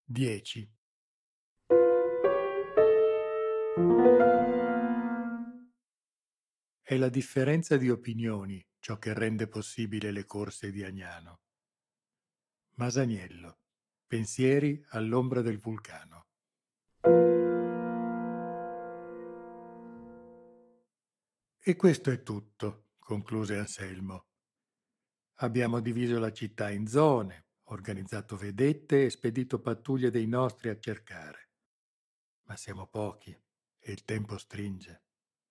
10. È la differenza di opinioni ciò che rende possibile le corse di Agnano. Masaniello. Pensieri all'ombra del vulcano. E questo è tutto, concluse Anselmo. Abbiamo diviso la città in zone, organizzato vedette e spedito pattuglie dei nostri a cercare. Ma siamo pochi e il tempo stringe.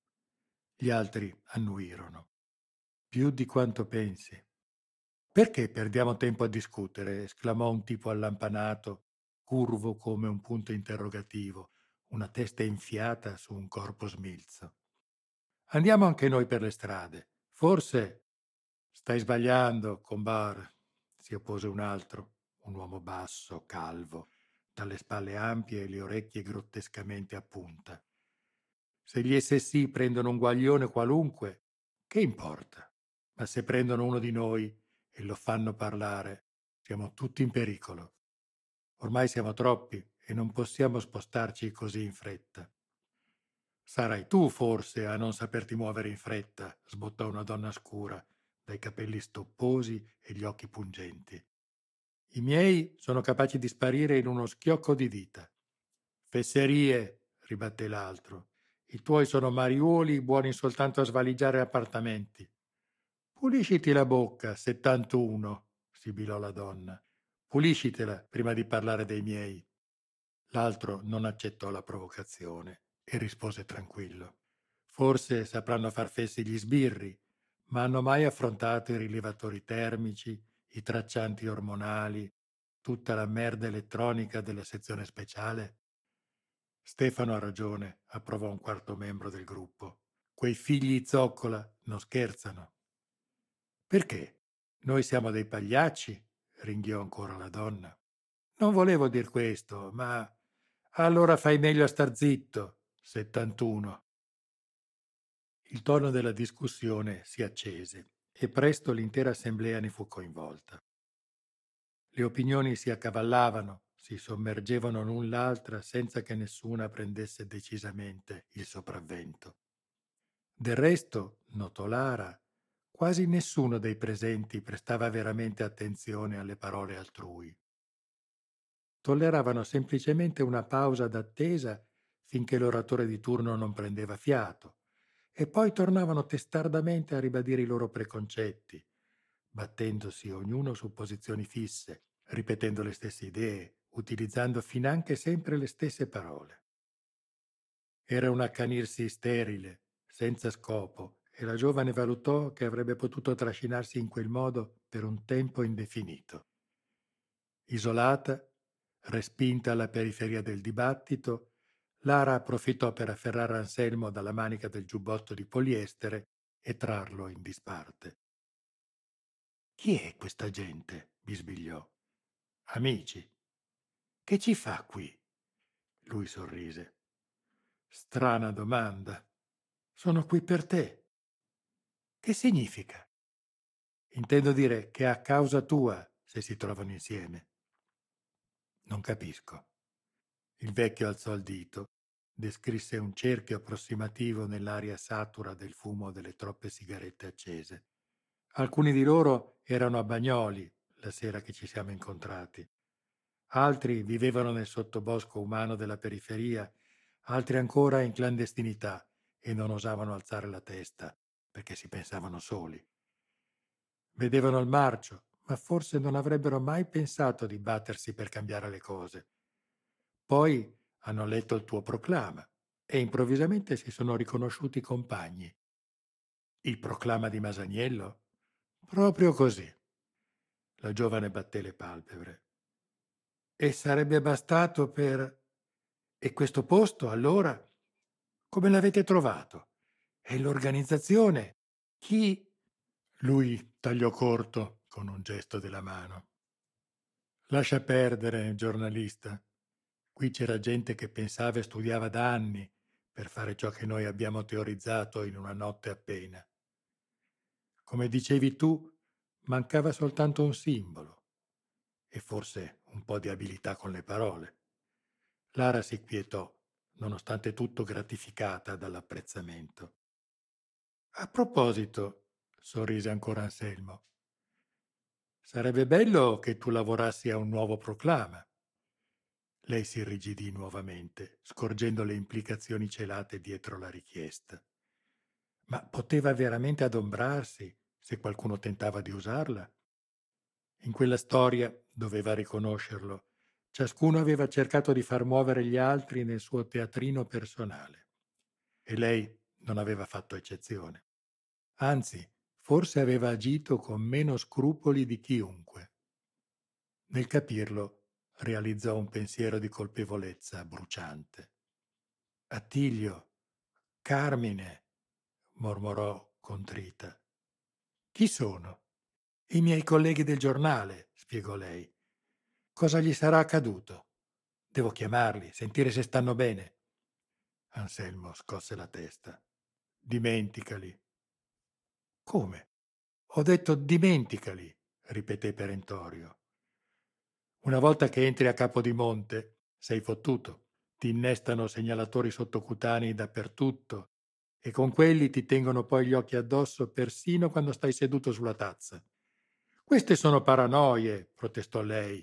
Gli altri annuirono. Più di quanto pensi. Perché perdiamo tempo a discutere? Esclamò un tipo allampanato, curvo come un punto interrogativo, una testa enfiata su un corpo smilzo. Andiamo anche noi per le strade. Forse stai sbagliando, combar, si oppose un altro, un uomo basso, calvo, dalle spalle ampie e le orecchie grottescamente a punta. Se gli SSI prendono un guaglione qualunque, che importa? Ma se prendono uno di noi e lo fanno parlare, siamo tutti in pericolo. Ormai siamo troppi e non possiamo spostarci così in fretta. Sarai tu forse a non saperti muovere in fretta, sbottò una donna scura, dai capelli stopposi e gli occhi pungenti. I miei sono capaci di sparire in uno schiocco di dita. Fesserie, ribatté l'altro. I tuoi sono mariuoli buoni soltanto a svaligiare appartamenti. Pulisciti la bocca, 71, sibilò la donna. Puliscitela prima di parlare dei miei. L'altro non accettò la provocazione e rispose tranquillo. Forse sapranno far fessi gli sbirri, ma hanno mai affrontato i rilevatori termici, i traccianti ormonali, tutta la merda elettronica della sezione speciale? Stefano ha ragione, approvò un quarto membro del gruppo. Quei figli zoccola non scherzano. Perché? Noi siamo dei pagliacci? Ringhiò ancora la donna. Non volevo dir questo, ma allora fai meglio a star zitto, 71. Il tono della discussione si accese e presto l'intera assemblea ne fu coinvolta. Le opinioni si accavallavano, si sommergevano l'un l'altra senza che nessuna prendesse decisamente il sopravvento. Del resto, notò Lara, quasi nessuno dei presenti prestava veramente attenzione alle parole altrui. Tolleravano semplicemente una pausa d'attesa finché l'oratore di turno non prendeva fiato, e poi tornavano testardamente a ribadire i loro preconcetti, battendosi ognuno su posizioni fisse, ripetendo le stesse idee, utilizzando finanche sempre le stesse parole. Era un accanirsi sterile, senza scopo, e la giovane valutò che avrebbe potuto trascinarsi in quel modo per un tempo indefinito. Isolata, respinta alla periferia del dibattito, Lara approfittò per afferrare Anselmo dalla manica del giubbotto di poliestere e trarlo in disparte. Chi è questa gente? Bisbigliò. Amici. Che ci fa qui? Lui sorrise. Strana domanda. Sono qui per te. Che significa? Intendo dire che è a causa tua se si trovano insieme. Non capisco. Il vecchio alzò il dito, descrisse un cerchio approssimativo nell'aria satura del fumo delle troppe sigarette accese. Alcuni di loro erano a Bagnoli la sera che ci siamo incontrati. Altri vivevano nel sottobosco umano della periferia, altri ancora in clandestinità e non osavano alzare la testa perché si pensavano soli. Vedevano il marcio, ma forse non avrebbero mai pensato di battersi per cambiare le cose. Poi hanno letto il tuo proclama e improvvisamente si sono riconosciuti compagni. Il proclama di Masaniello? Proprio così. La giovane batté le palpebre. E sarebbe bastato per... E questo posto, allora? Come l'avete trovato? E l'organizzazione? Chi? Lui tagliò corto con un gesto della mano. Lascia perdere, giornalista. Qui c'era gente che pensava e studiava da anni per fare ciò che noi abbiamo teorizzato in una notte appena. Come dicevi tu, mancava soltanto un simbolo e forse un po' di abilità con le parole. Lara si quietò, nonostante tutto gratificata dall'apprezzamento. A proposito, sorrise ancora Anselmo, sarebbe bello che tu lavorassi a un nuovo proclama. Lei si irrigidì nuovamente, scorgendo le implicazioni celate dietro la richiesta. Ma poteva veramente adombrarsi se qualcuno tentava di usarla? In quella storia, doveva riconoscerlo, ciascuno aveva cercato di far muovere gli altri nel suo teatrino personale. E lei non aveva fatto eccezione. Anzi, forse aveva agito con meno scrupoli di chiunque. Nel capirlo, realizzò un pensiero di colpevolezza bruciante. Attilio, Carmine, mormorò contrita. Chi sono? I miei colleghi del giornale, spiegò lei. Cosa gli sarà accaduto? Devo chiamarli, sentire se stanno bene. Anselmo scosse la testa. Dimenticali. Come? Ho detto dimenticali, ripeté perentorio. Una volta che entri a Capodimonte, sei fottuto. Ti innestano segnalatori sottocutanei dappertutto e con quelli ti tengono poi gli occhi addosso persino quando stai seduto sulla tazza. Queste sono paranoie, protestò lei.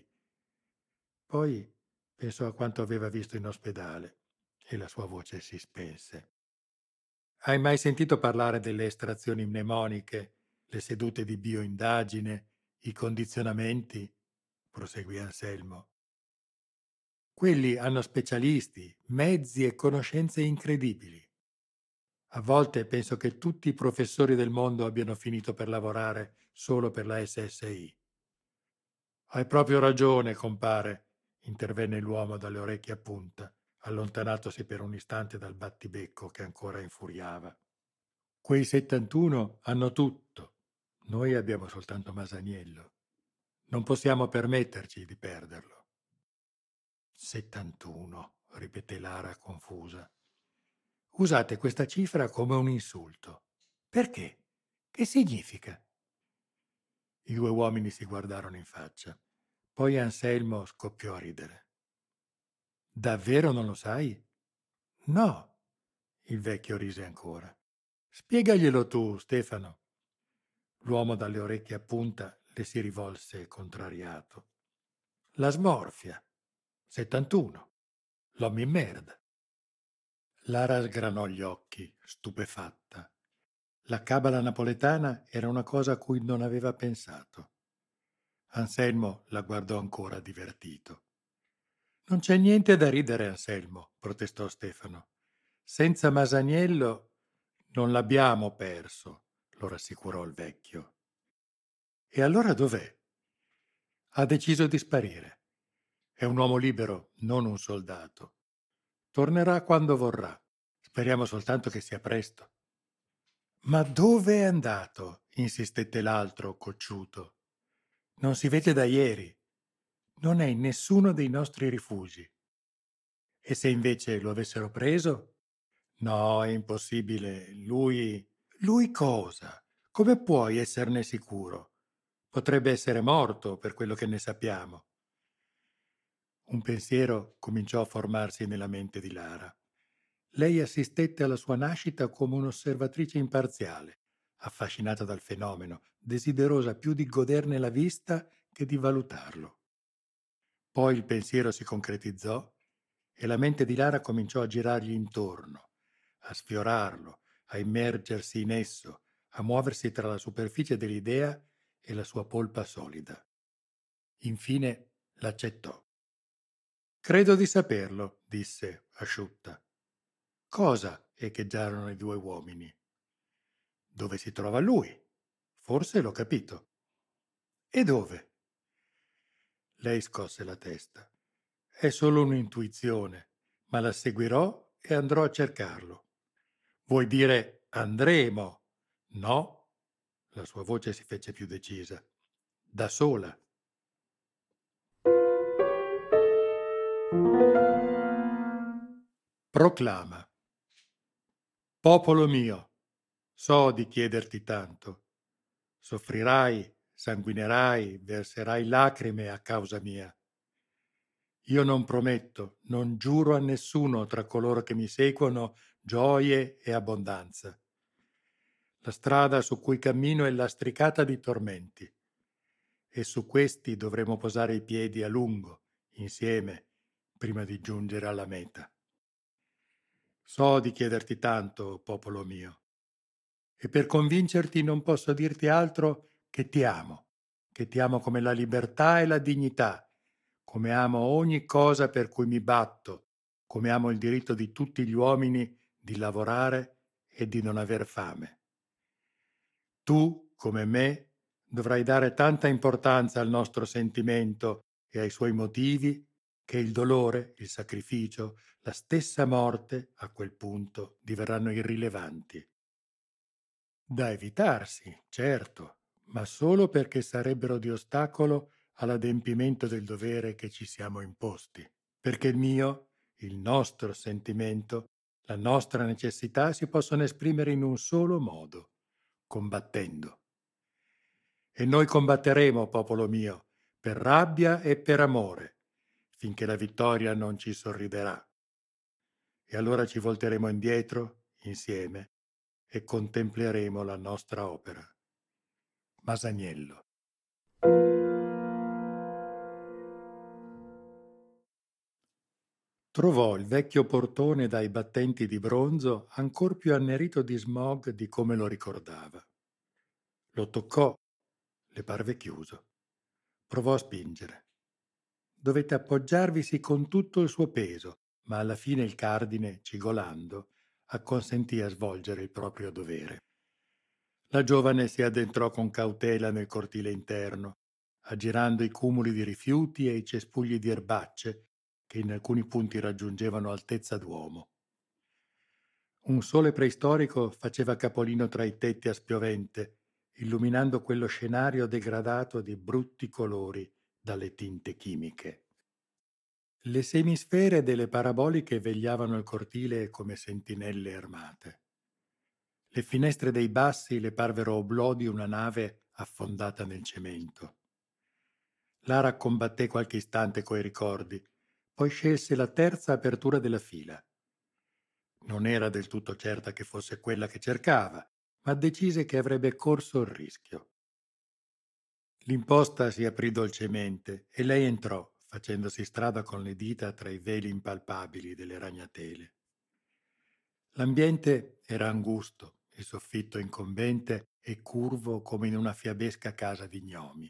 Poi pensò a quanto aveva visto in ospedale e la sua voce si spense. Hai mai sentito parlare delle estrazioni mnemoniche, le sedute di bioindagine, i condizionamenti? Proseguì Anselmo. Quelli hanno specialisti, mezzi e conoscenze incredibili. A volte penso che tutti i professori del mondo abbiano finito per lavorare solo per la SSI. Hai proprio ragione, compare, intervenne l'uomo dalle orecchie a punta, allontanatosi per un istante dal battibecco che ancora infuriava. Quei 71 hanno tutto. Noi abbiamo soltanto Masaniello. Non possiamo permetterci di perderlo. 71, ripeté Lara confusa. Usate questa cifra come un insulto. Perché? Che significa? I due uomini si guardarono in faccia. Poi Anselmo scoppiò a ridere. Davvero non lo sai? No, il vecchio rise ancora. Spiegaglielo tu, Stefano. L'uomo dalle orecchie a punta le si rivolse contrariato. La smorfia. 71. L'uomo in merda. Lara sgranò gli occhi, stupefatta. La cabala napoletana era una cosa a cui non aveva pensato. Anselmo la guardò ancora divertito. Non c'è niente da ridere, Anselmo, protestò Stefano. Senza Masaniello non l'abbiamo perso, lo rassicurò il vecchio. E allora dov'è? Ha deciso di sparire. È un uomo libero, non un soldato. Tornerà quando vorrà. Speriamo soltanto che sia presto. Ma dove è andato? Insistette l'altro, cocciuto. Non si vede da ieri. Non è in nessuno dei nostri rifugi. E se invece lo avessero preso? No, è impossibile. Lui... Lui cosa? Come puoi esserne sicuro? Potrebbe essere morto, per quello che ne sappiamo. Un pensiero cominciò a formarsi nella mente di Lara. Lei assistette alla sua nascita come un'osservatrice imparziale, affascinata dal fenomeno, desiderosa più di goderne la vista che di valutarlo. Poi il pensiero si concretizzò e la mente di Lara cominciò a girargli intorno, a sfiorarlo, a immergersi in esso, a muoversi tra la superficie dell'idea e la sua polpa solida. Infine l'accettò. Credo di saperlo, disse, asciutta. Cosa? Echeggiarono i due uomini. Dove si trova lui? Forse l'ho capito. E dove? Lei scosse la testa. È solo un'intuizione, ma la seguirò e andrò a cercarlo. Vuoi dire andremo? No? La sua voce si fece più decisa. Da sola. Proclama. Popolo mio, so di chiederti tanto. Soffrirai, sanguinerai, verserai lacrime a causa mia. Io non prometto, non giuro a nessuno tra coloro che mi seguono gioie e abbondanza. La strada su cui cammino è lastricata di tormenti e su questi dovremo posare i piedi a lungo, insieme, prima di giungere alla meta. So di chiederti tanto, popolo mio, e per convincerti non posso dirti altro che ti amo come la libertà e la dignità, come amo ogni cosa per cui mi batto, come amo il diritto di tutti gli uomini di lavorare e di non aver fame. Tu, come me, dovrai dare tanta importanza al nostro sentimento e ai suoi motivi che il dolore, il sacrificio, la stessa morte, a quel punto, diverranno irrilevanti. Da evitarsi, certo, ma solo perché sarebbero di ostacolo all'adempimento del dovere che ci siamo imposti. Perché il nostro sentimento, la nostra necessità si possono esprimere in un solo modo, combattendo. E noi combatteremo, popolo mio, per rabbia e per amore, finché la vittoria non ci sorriderà. E allora ci volteremo indietro, insieme, e contempleremo la nostra opera. Masaniello. Trovò il vecchio portone dai battenti di bronzo ancor più annerito di smog di come lo ricordava. Lo toccò, le parve chiuso. Provò a spingere. Dovette appoggiarvisi con tutto il suo peso, ma alla fine il cardine, cigolando, acconsentì a svolgere il proprio dovere. La giovane si addentrò con cautela nel cortile interno, aggirando i cumuli di rifiuti e i cespugli di erbacce che in alcuni punti raggiungevano altezza d'uomo. Un sole preistorico faceva capolino tra i tetti a spiovente, illuminando quello scenario degradato di brutti colori dalle tinte chimiche. Le semisfere delle paraboliche vegliavano il cortile come sentinelle armate. Le finestre dei bassi le parvero oblò di una nave affondata nel cemento. Lara combatté qualche istante coi ricordi, poi scelse la terza apertura della fila. Non era del tutto certa che fosse quella che cercava, ma decise che avrebbe corso il rischio. L'imposta si aprì dolcemente e lei entrò, facendosi strada con le dita tra i veli impalpabili delle ragnatele. L'ambiente era angusto, il soffitto incombente e curvo come in una fiabesca casa di gnomi.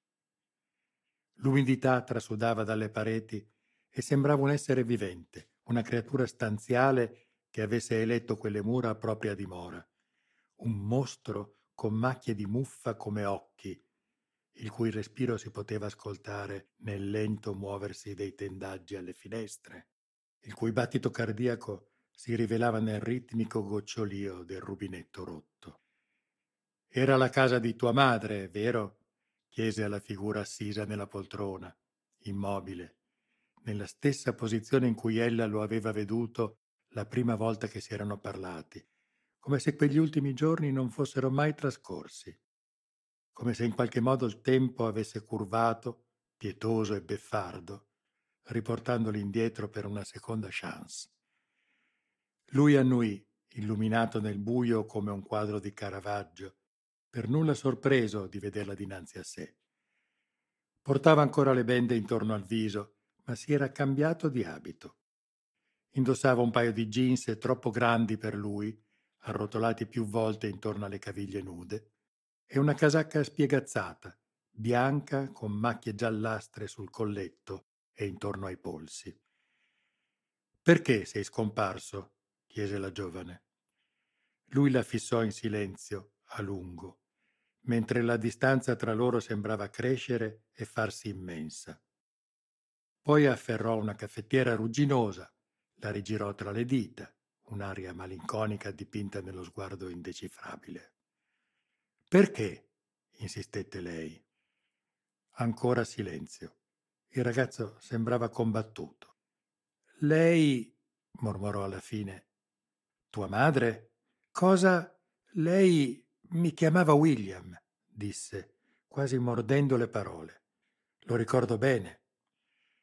L'umidità trasudava dalle pareti e sembrava un essere vivente, una creatura stanziale che avesse eletto quelle mura a propria dimora, un mostro con macchie di muffa come occhi, il cui respiro si poteva ascoltare nel lento muoversi dei tendaggi alle finestre, il cui battito cardiaco si rivelava nel ritmico gocciolio del rubinetto rotto. Era la casa di tua madre, vero? Chiese alla figura assisa nella poltrona, immobile, nella stessa posizione in cui ella lo aveva veduto la prima volta che si erano parlati, come se quegli ultimi giorni non fossero mai trascorsi, come se in qualche modo il tempo avesse curvato, pietoso e beffardo, riportandoli indietro per una seconda chance. Lui annuì, illuminato nel buio come un quadro di Caravaggio, per nulla sorpreso di vederla dinanzi a sé. Portava ancora le bende intorno al viso, ma si era cambiato di abito. Indossava un paio di jeans troppo grandi per lui, arrotolati più volte intorno alle caviglie nude, e una casacca spiegazzata, bianca con macchie giallastre sul colletto e intorno ai polsi. «Perché sei scomparso?» chiese la giovane. Lui la fissò in silenzio, a lungo, mentre la distanza tra loro sembrava crescere e farsi immensa. Poi afferrò una caffettiera rugginosa, la rigirò tra le dita, un'aria malinconica dipinta nello sguardo indecifrabile. «Perché?» insistette lei. Ancora silenzio. Il ragazzo sembrava combattuto. «Lei», mormorò alla fine, «tua madre? Cosa? Lei mi chiamava William», disse, quasi mordendo le parole. «Lo ricordo bene».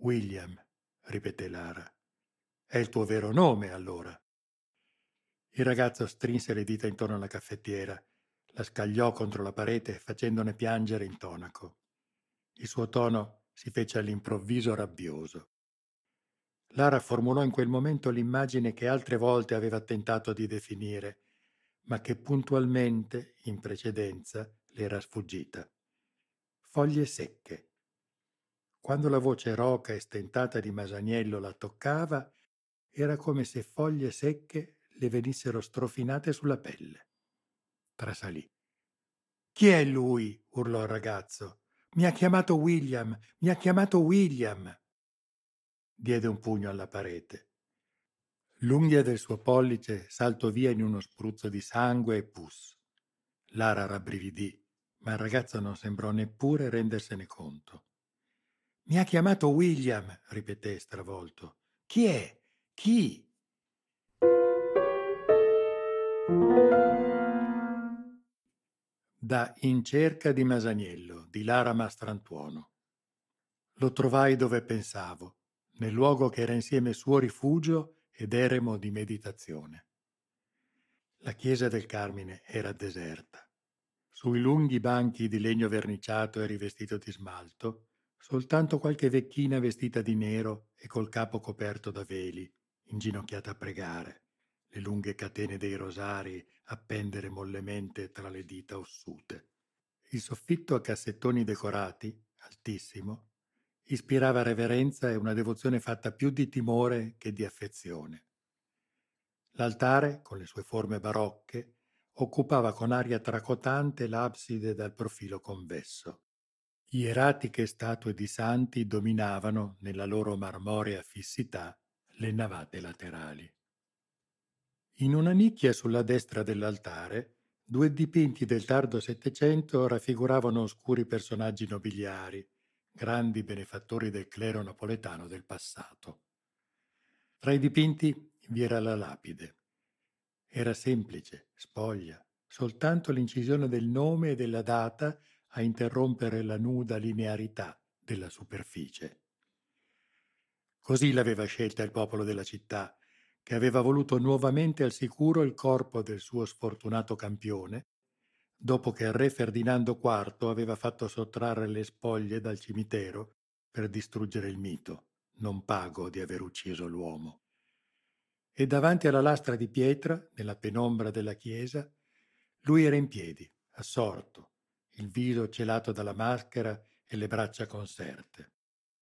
William, ripeté Lara. È il tuo vero nome, allora. Il ragazzo strinse le dita intorno alla caffettiera, la scagliò contro la parete facendone piangere in tonaco. Il suo tono si fece all'improvviso rabbioso. Lara formulò in quel momento l'immagine che altre volte aveva tentato di definire, ma che puntualmente, in precedenza, le era sfuggita. Foglie secche. Quando la voce roca e stentata di Masaniello la toccava, era come se foglie secche le venissero strofinate sulla pelle. Trasalì. «Chi è lui?» urlò il ragazzo. «Mi ha chiamato William! Mi ha chiamato William!» Diede un pugno alla parete. L'unghia del suo pollice saltò via in uno spruzzo di sangue e pus. Lara rabbrividì, ma il ragazzo non sembrò neppure rendersene conto. «Mi ha chiamato William!» ripeté stravolto. «Chi è? Chi?» Da In cerca di Masaniello di Lara Mastrantuono. Lo trovai dove pensavo, nel luogo che era insieme suo rifugio ed eremo di meditazione. La chiesa del Carmine era deserta. Sui lunghi banchi di legno verniciato e rivestito di smalto, soltanto qualche vecchina vestita di nero e col capo coperto da veli, inginocchiata a pregare, le lunghe catene dei rosari a pendere mollemente tra le dita ossute. Il soffitto a cassettoni decorati, altissimo, ispirava reverenza e una devozione fatta più di timore che di affezione. L'altare, con le sue forme barocche, occupava con aria tracotante l'abside dal profilo convesso. Ieratiche statue di santi dominavano, nella loro marmorea fissità, le navate laterali. In una nicchia sulla destra dell'altare, due dipinti del tardo Settecento raffiguravano oscuri personaggi nobiliari, grandi benefattori del clero napoletano del passato. Tra i dipinti vi era la lapide. Era semplice, spoglia, soltanto l'incisione del nome e della data a interrompere la nuda linearità della superficie. Così l'aveva scelta il popolo della città, che aveva voluto nuovamente al sicuro il corpo del suo sfortunato campione, dopo che il re Ferdinando IV aveva fatto sottrarre le spoglie dal cimitero per distruggere il mito, non pago di aver ucciso l'uomo. E davanti alla lastra di pietra, nella penombra della chiesa, lui era in piedi, assorto, il viso celato dalla maschera e le braccia conserte.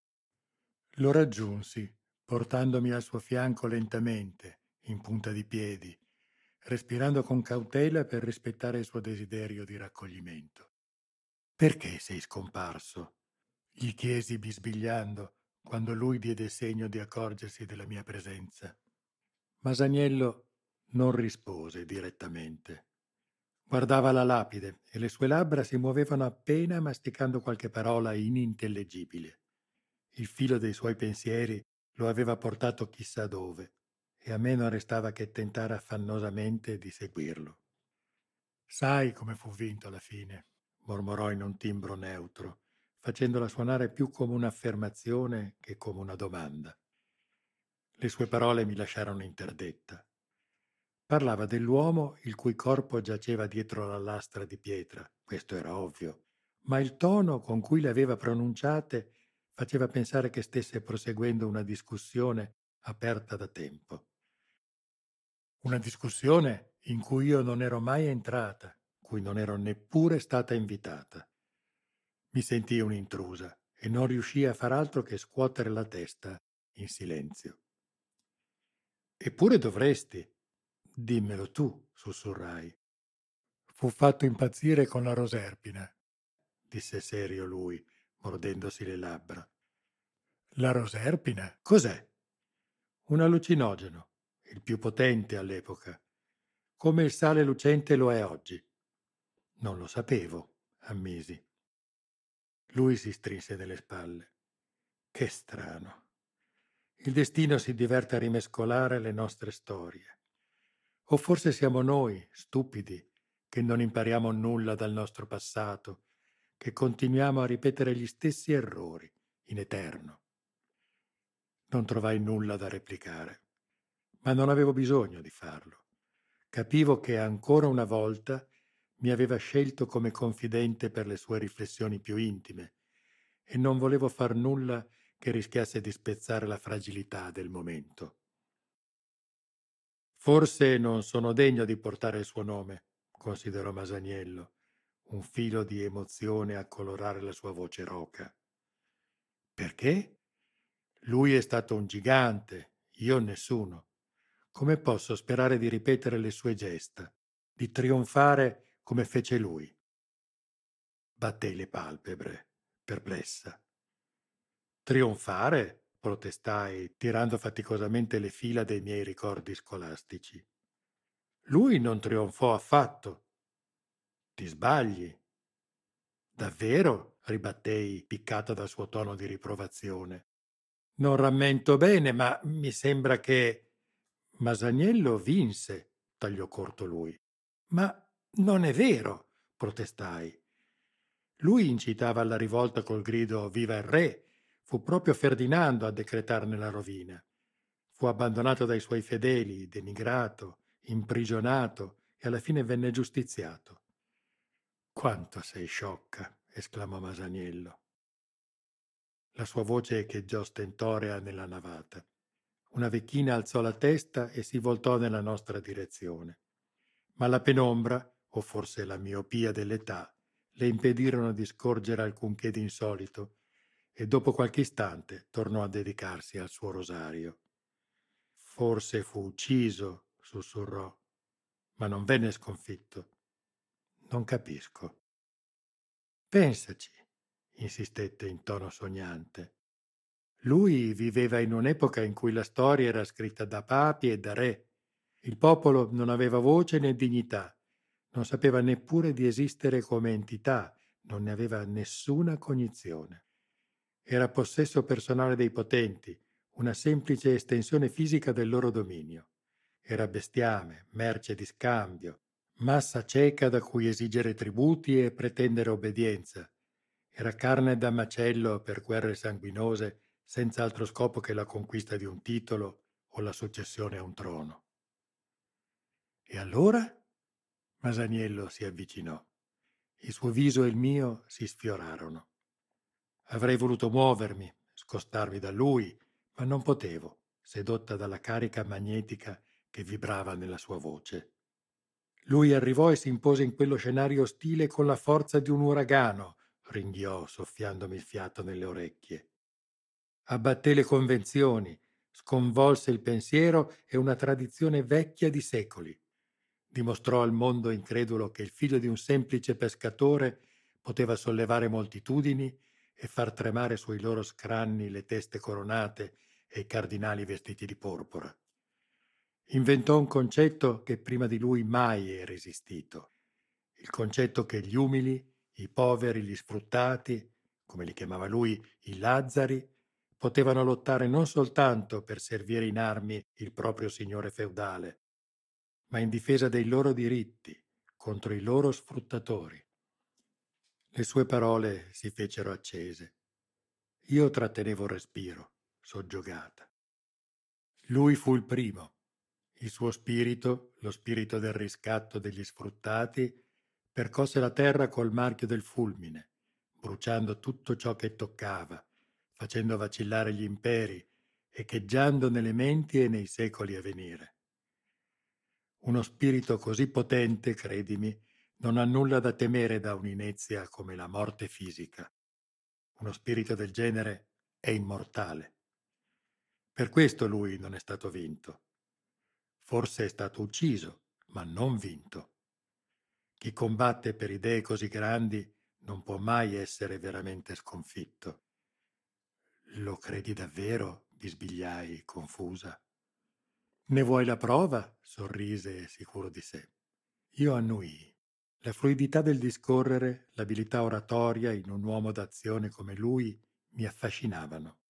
Lo raggiunsi, portandomi al suo fianco lentamente, in punta di piedi, respirando con cautela per rispettare il suo desiderio di raccoglimento. «Perché sei scomparso?» gli chiesi bisbigliando, quando lui diede segno di accorgersi della mia presenza. Masaniello non rispose direttamente. Guardava la lapide e le sue labbra si muovevano appena masticando qualche parola inintellegibile. Il filo dei suoi pensieri lo aveva portato chissà dove e a me non restava che tentare affannosamente di seguirlo. «Sai come fu vinto alla fine», mormorò in un timbro neutro, facendola suonare più come un'affermazione che come una domanda. Le sue parole mi lasciarono interdetta. Parlava dell'uomo il cui corpo giaceva dietro la lastra di pietra, questo era ovvio, ma il tono con cui le aveva pronunciate faceva pensare che stesse proseguendo una discussione aperta da tempo. Una discussione in cui io non ero mai entrata, cui non ero neppure stata invitata. Mi sentii un'intrusa e non riuscii a far altro che scuotere la testa in silenzio. «Eppure dovresti. Dimmelo tu», sussurrai. «Fu fatto impazzire con la roserpina», disse serio lui, mordendosi le labbra. «La roserpina? Cos'è?» «Un allucinogeno, il più potente all'epoca, come il sale lucente lo è oggi». «Non lo sapevo», ammisi. Lui si strinse nelle spalle. «Che strano. Il destino si diverte a rimescolare le nostre storie. O forse siamo noi, stupidi, che non impariamo nulla dal nostro passato, che continuiamo a ripetere gli stessi errori in eterno». Non trovai nulla da replicare, ma non avevo bisogno di farlo. Capivo che ancora una volta mi aveva scelto come confidente per le sue riflessioni più intime e non volevo far nulla che rischiasse di spezzare la fragilità del momento. Forse non sono degno di portare il suo nome, considerò Masaniello, un filo di emozione a colorare la sua voce roca. Perché? Lui è stato un gigante, io nessuno. Come posso sperare di ripetere le sue gesta, di trionfare come fece lui? Battei le palpebre, perplessa. Trionfare? Protestai, tirando faticosamente le fila dei miei ricordi scolastici. Lui non trionfò affatto. Ti sbagli. Davvero? Ribattei, piccata dal suo tono di riprovazione. Non rammento bene, ma mi sembra che Masaniello vinse, tagliò corto lui. Ma non è vero, protestai. Lui incitava alla rivolta col grido Viva il re. Fu proprio Ferdinando a decretarne la rovina. Fu abbandonato dai suoi fedeli, denigrato, imprigionato e alla fine venne giustiziato. Quanto sei sciocca, esclamò Masaniello. La sua voce echeggiò stentorea nella navata. Una vecchina alzò la testa e si voltò nella nostra direzione. Ma la penombra, o forse la miopia dell'età, le impedirono di scorgere alcunché di insolito e dopo qualche istante tornò a dedicarsi al suo rosario. Forse fu ucciso, sussurrò, ma non venne sconfitto. Non capisco. Pensaci, insistette in tono sognante. Lui viveva in un'epoca in cui la storia era scritta da papi e da re. Il popolo non aveva voce né dignità, non sapeva neppure di esistere come entità, non ne aveva nessuna cognizione. Era possesso personale dei potenti, una semplice estensione fisica del loro dominio. Era bestiame, merce di scambio, massa cieca da cui esigere tributi e pretendere obbedienza. Era carne da macello per guerre sanguinose senza altro scopo che la conquista di un titolo o la successione a un trono. E allora? Masaniello si avvicinò. Il suo viso e il mio si sfiorarono. Avrei voluto muovermi, scostarmi da lui, ma non potevo, sedotta dalla carica magnetica che vibrava nella sua voce. Lui arrivò e si impose in quello scenario ostile con la forza di un uragano, ringhiò, soffiandomi il fiato nelle orecchie. Abbatté le convenzioni, sconvolse il pensiero e una tradizione vecchia di secoli. Dimostrò al mondo incredulo che il figlio di un semplice pescatore poteva sollevare moltitudini e far tremare sui loro scranni le teste coronate e i cardinali vestiti di porpora. Inventò un concetto che prima di lui mai era esistito, il concetto che gli umili, i poveri, gli sfruttati, come li chiamava lui, i Lazzari, potevano lottare non soltanto per servire in armi il proprio signore feudale, ma in difesa dei loro diritti contro i loro sfruttatori. Le sue parole si fecero accese. Io trattenevo il respiro, soggiogata. Lui fu il primo. Il suo spirito, lo spirito del riscatto degli sfruttati, percosse la terra col marchio del fulmine, bruciando tutto ciò che toccava, facendo vacillare gli imperi, echeggiando nelle menti e nei secoli a venire. Uno spirito così potente, credimi, non ha nulla da temere da un'inezia come la morte fisica. Uno spirito del genere è immortale. Per questo lui non è stato vinto. Forse è stato ucciso, ma non vinto. Chi combatte per idee così grandi non può mai essere veramente sconfitto. Lo credi davvero? Bisbigliai, confusa. Ne vuoi la prova? Sorrise, sicuro di sé. Io annuii. La fluidità del discorrere, l'abilità oratoria in un uomo d'azione come lui mi affascinavano.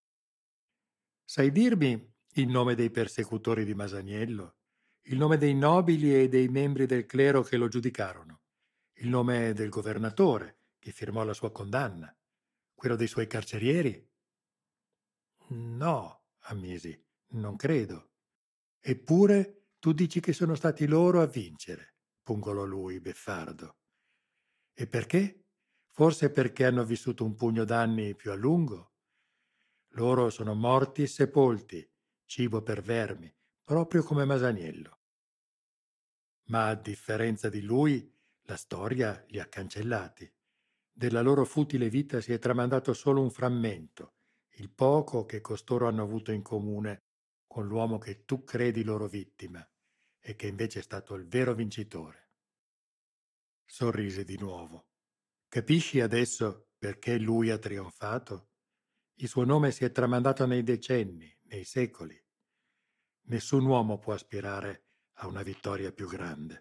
Sai dirmi il nome dei persecutori di Masaniello? Il nome dei nobili e dei membri del clero che lo giudicarono? Il nome del governatore che firmò la sua condanna? Quello dei suoi carcerieri? No. ammisi. Non credo. Eppure tu dici che sono stati loro a vincere, pungolò lui, beffardo. E perché? Forse perché hanno vissuto un pugno d'anni più a lungo? Loro sono morti e sepolti, cibo per vermi, proprio come Masaniello. Ma a differenza di lui, la storia li ha cancellati. Della loro futile vita si è tramandato solo un frammento, il poco che costoro hanno avuto in comune con l'uomo che tu credi loro vittima e che invece è stato il vero vincitore. Sorrise di nuovo. Capisci adesso perché lui ha trionfato? Il suo nome si è tramandato nei decenni, nei secoli. Nessun uomo può aspirare a una vittoria più grande.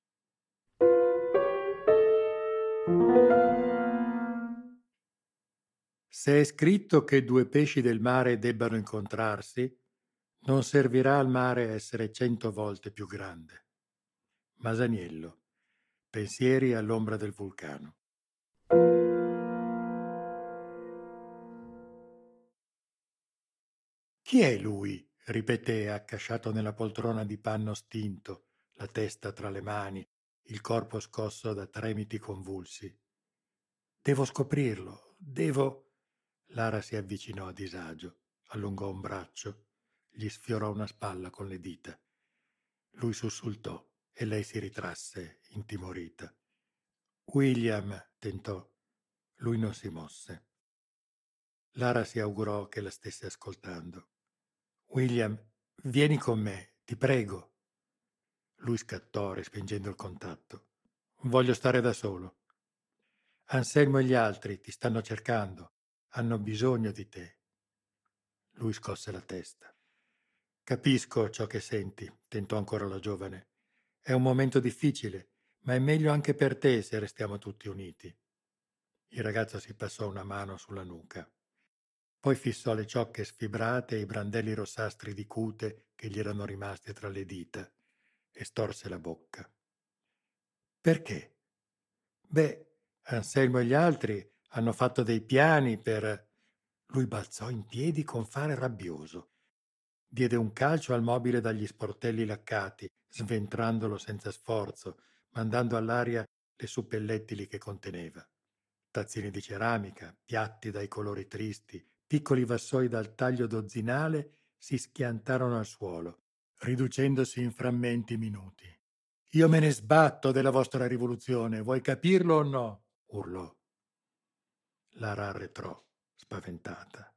Se è scritto che due pesci del mare debbano incontrarsi, non servirà al mare essere 100 volte più grande. Masaniello, pensieri all'ombra del vulcano. Chi è lui? Ripeté, accasciato nella poltrona di panno stinto, la testa tra le mani, il corpo scosso da tremiti convulsi. Devo scoprirlo, devo... Lara si avvicinò a disagio, allungò un braccio, gli sfiorò una spalla con le dita. Lui sussultò e lei si ritrasse, intimorita. William, tentò. Lui non si mosse. Lara si augurò che la stesse ascoltando. William, vieni con me, ti prego. Lui scattò, respingendo il contatto. Voglio stare da solo. Anselmo e gli altri ti stanno cercando. Hanno bisogno di te. Lui scosse la testa. Capisco ciò che senti, tentò ancora la giovane. È un momento difficile, ma è meglio anche per te se restiamo tutti uniti. Il ragazzo si passò una mano sulla nuca. Poi fissò le ciocche sfibrate e i brandelli rossastri di cute che gli erano rimasti tra le dita e storse la bocca. Perché? Beh, Anselmo e gli altri hanno fatto dei piani per... Lui balzò in piedi con fare rabbioso. Diede un calcio al mobile dagli sportelli laccati, sventrandolo senza sforzo, mandando all'aria le suppellettili che conteneva. Tazzini di ceramica, piatti dai colori tristi, piccoli vassoi dal taglio dozzinale si schiantarono al suolo, riducendosi in frammenti minuti. Io me ne sbatto della vostra rivoluzione, vuoi capirlo o no? Urlò. Lara arretrò, spaventata.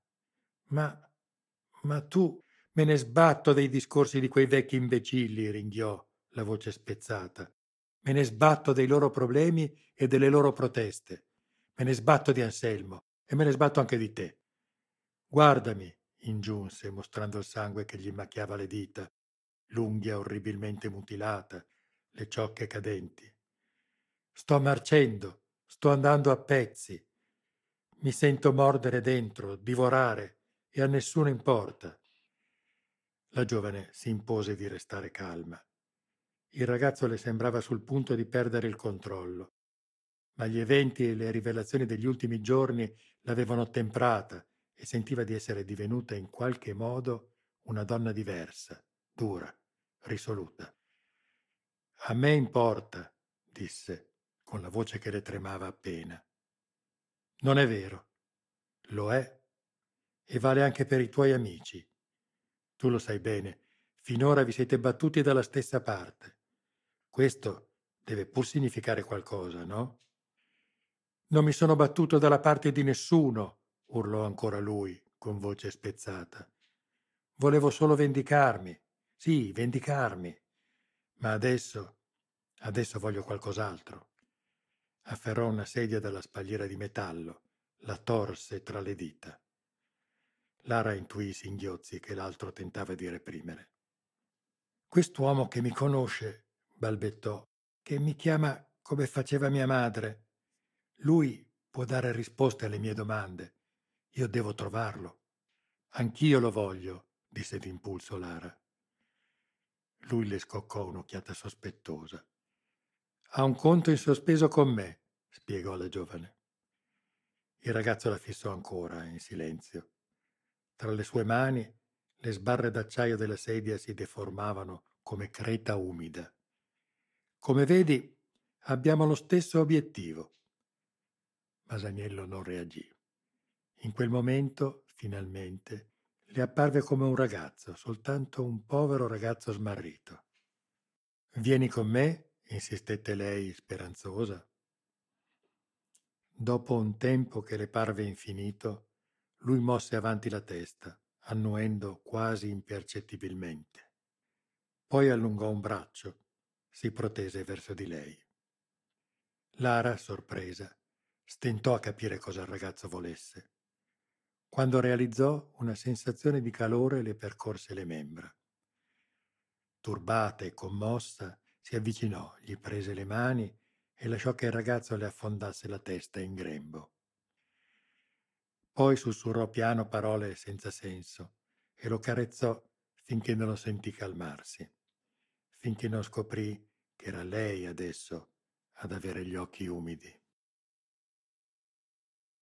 Ma tu... Me ne sbatto dei discorsi di quei vecchi imbecilli, ringhiò, la voce spezzata. Me ne sbatto dei loro problemi e delle loro proteste. Me ne sbatto di Anselmo e me ne sbatto anche di te. Guardami, ingiunse, mostrando il sangue che gli macchiava le dita, l'unghia orribilmente mutilata, le ciocche cadenti. Sto marcendo, sto andando a pezzi. Mi sento mordere dentro, divorare, e a nessuno importa. La giovane si impose di restare calma. Il ragazzo le sembrava sul punto di perdere il controllo, ma gli eventi e le rivelazioni degli ultimi giorni l'avevano temprata e sentiva di essere divenuta in qualche modo una donna diversa, dura, risoluta. A me importa, disse, con la voce che le tremava appena. Non è vero. Lo è. E vale anche per i tuoi amici. Tu lo sai bene, finora vi siete battuti dalla stessa parte. Questo deve pur significare qualcosa, no? Non mi sono battuto dalla parte di nessuno, urlò ancora lui, con voce spezzata. Volevo solo vendicarmi. Sì, vendicarmi. Ma adesso voglio qualcos'altro. Afferrò una sedia dalla spalliera di metallo, la torse tra le dita. Lara intuì i singhiozzi che l'altro tentava di reprimere. Quest'uomo che mi conosce, balbettò, che mi chiama come faceva mia madre. Lui può dare risposte alle mie domande. Io devo trovarlo. Anch'io lo voglio, disse d'impulso Lara. Lui le scoccò un'occhiata sospettosa. Ha un conto in sospeso con me, spiegò la giovane. Il ragazzo la fissò ancora in silenzio. Tra le sue mani Le sbarre d'acciaio della sedia si deformavano come creta umida. Come vedi, abbiamo lo stesso obiettivo. Masaniello non reagì. In quel momento, finalmente, le apparve come un ragazzo, soltanto un povero ragazzo smarrito. Vieni con me? Insistette lei, speranzosa. Dopo un tempo che le parve infinito, lui mosse avanti la testa, annuendo quasi impercettibilmente. Poi allungò un braccio, si protese verso di lei. Lara, sorpresa, stentò a capire cosa il ragazzo volesse. Quando realizzò, una sensazione di calore le percorse le membra. Turbata e commossa, si avvicinò, gli prese le mani e lasciò che il ragazzo le affondasse la testa in grembo. Poi sussurrò piano parole senza senso e lo carezzò finché non lo sentì calmarsi, finché non scoprì che era lei adesso ad avere gli occhi umidi.